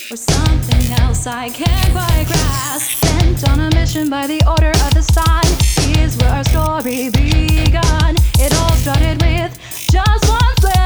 or something else I can't quite grasp. Sent on a mission by the order of the sun. Here's where our story begun. It all started with just one flash.